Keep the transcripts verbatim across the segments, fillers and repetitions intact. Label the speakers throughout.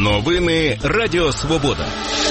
Speaker 1: Новини Радіо Свобода.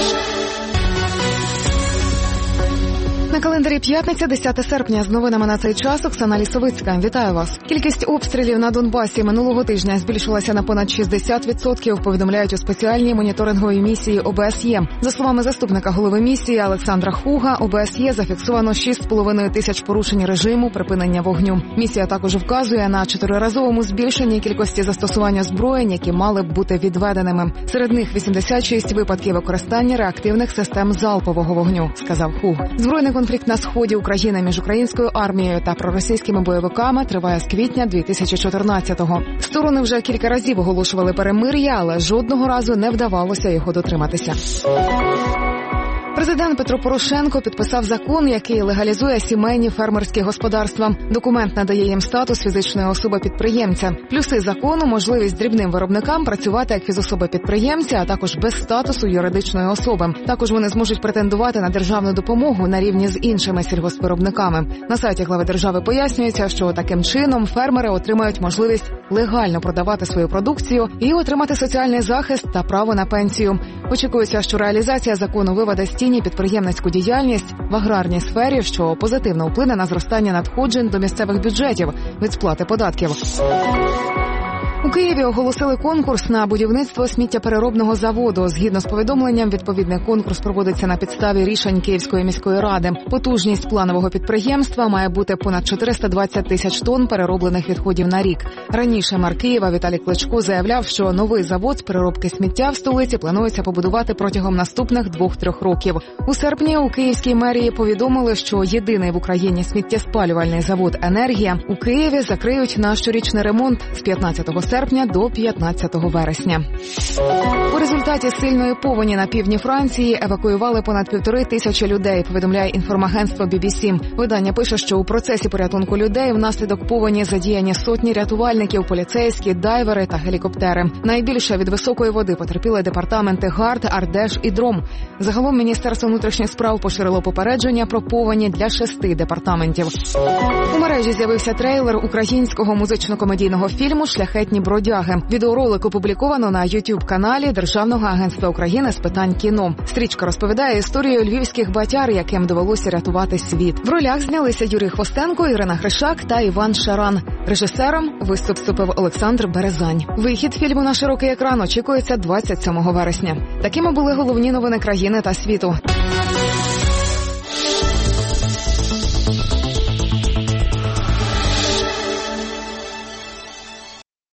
Speaker 2: На календарі п'ятниця, десяте серпня. З новинами на цей час Оксана Лісовицька. Вітаю вас. Кількість обстрілів на Донбасі минулого тижня збільшилася на понад шістдесят відсотків, повідомляють у спеціальній моніторинговій місії О Б С Є. За словами заступника голови місії Олександра Хуга, О Б С Є зафіксовано шість з половиною тисяч порушень режиму припинення вогню. Місія також вказує на чотириразовому збільшенні кількості застосування зброєнь, які мали б бути відведеними. Серед них вісімдесят шість випадків використання реактивних систем залпового вогню, сказав Хуг. Збройний конфлікт на сході України між українською армією та проросійськими бойовиками триває з квітня дві тисячі чотирнадцятого. Сторони вже кілька разів оголошували перемир'я, але жодного разу не вдавалося його дотриматися. Президент Петро Порошенко підписав закон, який легалізує сімейні фермерські господарства. Документ надає їм статус фізичної особи-підприємця. Плюси закону – можливість дрібним виробникам працювати як фізособи-підприємці, а також без статусу юридичної особи. Також вони зможуть претендувати на державну допомогу на рівні з іншими сільгоспвиробниками. На сайті глави держави пояснюється, що таким чином фермери отримають можливість легально продавати свою продукцію і отримати соціальний захист та право на пенсію. Очікується, що реалізація закону виведе з тіні підприємницьку діяльність в аграрній сфері, що позитивно вплине на зростання надходжень до місцевих бюджетів від сплати податків. У Києві оголосили конкурс на будівництво сміттєпереробного заводу. Згідно з повідомленням, відповідний конкурс проводиться на підставі рішень Київської міської ради. Потужність планового підприємства має бути понад чотириста двадцять тисяч тонн перероблених відходів на рік. Раніше мер Києва Віталій Кличко заявляв, що новий завод з переробки сміття в столиці планується побудувати протягом наступних двох-трьох років. У серпні у Київській мерії повідомили, що єдиний в Україні сміттєспалювальний завод «Енергія» у Києві закриють на щорічний ремонт з п'ятнадцятого серпня до п'ятнадцятого вересня. У результаті сильної повені на півдні Франції евакуювали понад півтори тисячі людей, повідомляє інформагентство Бі Бі Сі. Видання пише, що у процесі порятунку людей внаслідок повені задіяні сотні рятувальників, поліцейські, дайвери та гелікоптери. Найбільше від високої води потерпіли департаменти Гард, Ардеш і Дром. Загалом Міністерство внутрішніх справ поширило попередження про повені для шести департаментів. У мережі з'явився трейлер українського музично-комедійного фільму «Шляхетні бродяги». Відеоролик опубліковано на ютуб-каналі Державного агентства України з питань кіно. Стрічка розповідає історію львівських батяр, яким довелося рятувати світ. В ролях знялися Юрій Хвостенко, Ірина Гришак та Іван Шаран. Режисером виступив Олександр Березань. Вихід фільму на широкий екран очікується двадцять сьомого вересня. Такими були головні новини країни та світу.